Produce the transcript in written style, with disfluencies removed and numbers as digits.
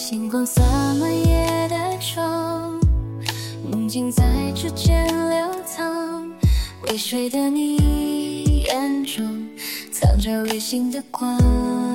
星光洒满夜的窗，梦境在指尖流淌。微睡的你眼中藏着微醒的光。